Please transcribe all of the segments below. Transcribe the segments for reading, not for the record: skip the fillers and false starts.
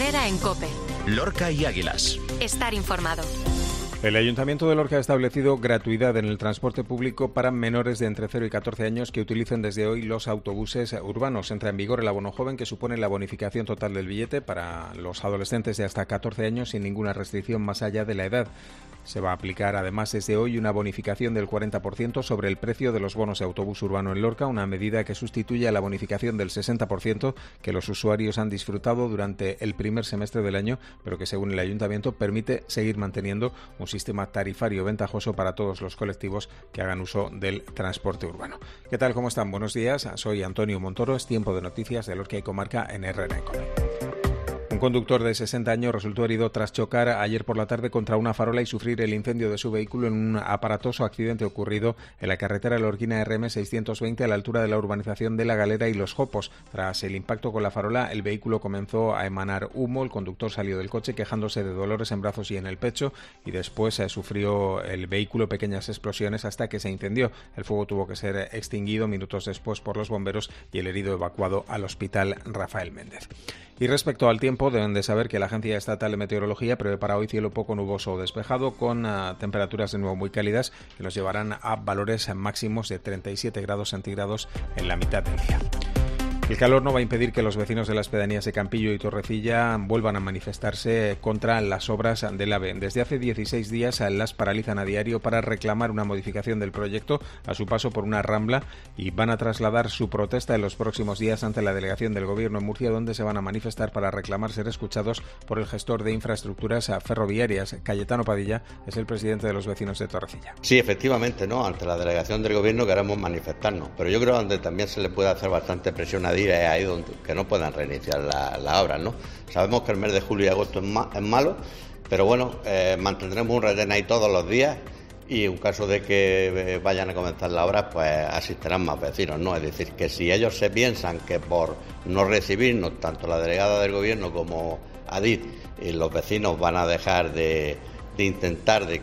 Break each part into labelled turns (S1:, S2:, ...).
S1: Herrera en COPE.
S2: Lorca y Águilas.
S1: Estar informado.
S3: El Ayuntamiento de Lorca ha establecido gratuidad en el transporte público para menores de entre 0 y 14 años que utilicen desde hoy los autobuses urbanos. Entra en vigor el abono joven, que supone la bonificación total del billete para los adolescentes de hasta 14 años sin ninguna restricción más allá de la edad. Se va a aplicar además desde hoy una bonificación del 40% sobre el precio de los bonos de autobús urbano en Lorca, una medida que sustituye a la bonificación del 60% que los usuarios han disfrutado durante el primer semestre del año, pero que según el Ayuntamiento permite seguir manteniendo un sistema tarifario ventajoso para todos los colectivos que hagan uso del transporte urbano. ¿Qué tal? ¿Cómo están? Buenos días. Soy Antonio Montoro. Es tiempo de noticias de Lorca y Comarca en Herrera en COPE. Un conductor de 60 años resultó herido tras chocar ayer por la tarde contra una farola y sufrir el incendio de su vehículo en un aparatoso accidente ocurrido en la carretera lorquina RM620 a la altura de la urbanización de La Galera y Los Jopos. Tras el impacto con la farola, el vehículo comenzó a emanar humo. El conductor salió del coche quejándose de dolores en brazos y en el pecho y después sufrió el vehículo pequeñas explosiones hasta que se incendió. El fuego tuvo que ser extinguido minutos después por los bomberos y el herido evacuado al Hospital Rafael Méndez. Y respecto al tiempo, deben de saber que la Agencia Estatal de Meteorología prevé para hoy cielo poco nuboso o despejado con temperaturas de nuevo muy cálidas que nos llevarán a valores máximos de 37 grados centígrados en la mitad del día. El calor no va a impedir que los vecinos de las pedanías de Campillo y Torrecilla vuelvan a manifestarse contra las obras del AVE. Desde hace 16 días las paralizan a diario para reclamar una modificación del proyecto a su paso por una rambla y van a trasladar su protesta en los próximos días ante la delegación del Gobierno en Murcia, donde se van a manifestar para reclamar ser escuchados por el gestor de infraestructuras ferroviarias. Cayetano Padilla es el presidente de los vecinos de Torrecilla.
S4: Sí, efectivamente, ¿no? Ante la delegación del Gobierno queremos manifestarnos, pero yo creo que donde también se le puede hacer bastante presión a es ahí donde que no puedan reiniciar la obra, ¿no? Sabemos que el mes de julio y agosto es malo, pero bueno, mantendremos un retén ahí todos los días y en caso de que vayan a comenzar la obra, pues asistirán más vecinos, ¿no? Es decir, que si ellos se piensan que por no recibirnos, tanto la delegada del Gobierno como Adif, los vecinos van a dejar de intentar de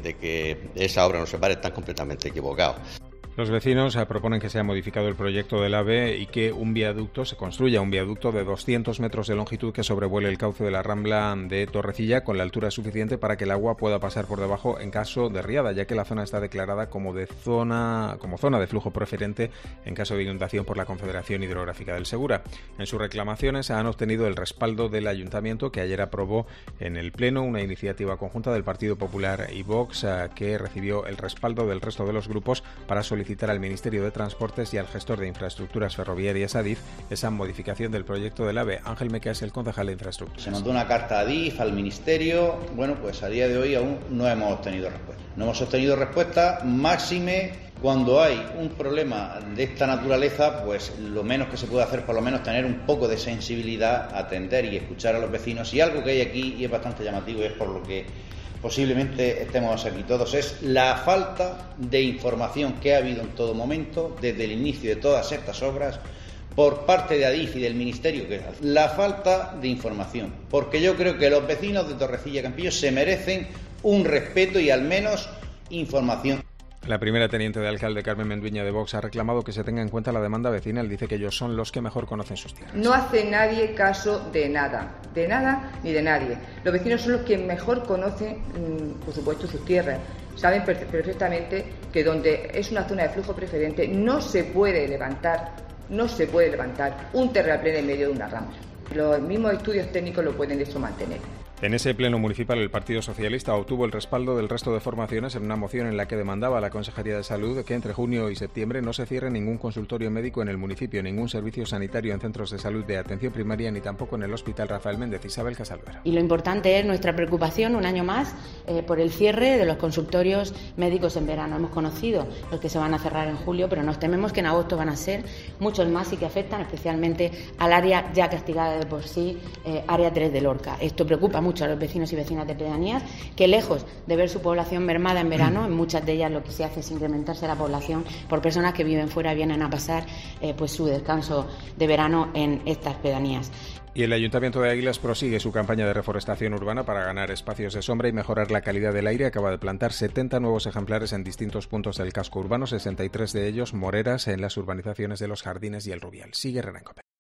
S4: que esa obra no se pare, están completamente equivocados.
S3: Los vecinos proponen que sea modificado el proyecto del AVE y que se construya un viaducto de 200 metros de longitud que sobrevuele el cauce de la rambla de Torrecilla con la altura suficiente para que el agua pueda pasar por debajo en caso de riada, ya que la zona está declarada como zona de flujo preferente en caso de inundación por la Confederación Hidrográfica del Segura. En sus reclamaciones han obtenido el respaldo del Ayuntamiento, que ayer aprobó en el Pleno una iniciativa conjunta del Partido Popular y Vox que recibió el respaldo del resto de los grupos para solicitar al Ministerio de Transportes y al gestor de infraestructuras ferroviarias Adif esa modificación del proyecto del AVE. Ángel Meca es el concejal de infraestructuras.
S5: Se mandó una carta a Adif, al Ministerio. Bueno, pues a día de hoy aún no hemos obtenido respuesta. No hemos obtenido respuesta, máxime cuando hay un problema de esta naturaleza, pues lo menos que se puede hacer, por lo menos tener un poco de sensibilidad, atender y escuchar a los vecinos. Y algo que hay aquí, y es bastante llamativo, y es por lo que posiblemente estemos aquí todos, es la falta de información que ha habido en todo momento, desde el inicio de todas estas obras, por parte de Adif y del Ministerio, que es la falta de información. Porque yo creo que los vecinos de Torrecilla y Campillo se merecen un respeto y al menos información.
S3: La primera teniente de alcalde, Carmen Menduiña de Vox, ha reclamado que se tenga en cuenta la demanda vecinal. Dice que ellos son los que mejor conocen sus tierras.
S6: No hace nadie caso de nada ni de nadie. Los vecinos son los que mejor conocen, por supuesto, sus tierras. Saben perfectamente que donde es una zona de flujo preferente no se puede levantar un terraplén en medio de una rambla. Los mismos estudios técnicos lo pueden de hecho mantener.
S3: En ese pleno municipal el Partido Socialista obtuvo el respaldo del resto de formaciones en una moción en la que demandaba a la Consejería de Salud que entre junio y septiembre no se cierre ningún consultorio médico en el municipio, ningún servicio sanitario en centros de salud de atención primaria ni tampoco en el Hospital Rafael Méndez. Isabel Casalvera.
S7: Y lo importante es nuestra preocupación un año más por el cierre de los consultorios médicos en verano. Hemos conocido los que se van a cerrar en julio, pero nos tememos que en agosto van a ser muchos más y que afectan especialmente al área ya castigada de por sí, área 3 de Lorca. Esto preocupa mucho a los vecinos y vecinas de pedanías, que lejos de ver su población mermada en verano, en muchas de ellas lo que se hace es incrementarse la población por personas que viven fuera, vienen a pasar pues su descanso de verano en estas pedanías.
S3: Y el Ayuntamiento de Águilas prosigue su campaña de reforestación urbana para ganar espacios de sombra y mejorar la calidad del aire. Acaba de plantar 70 nuevos ejemplares en distintos puntos del casco urbano, 63 de ellos moreras en las urbanizaciones de Los Jardines y El Rubial. Sigue Herrera en COPE.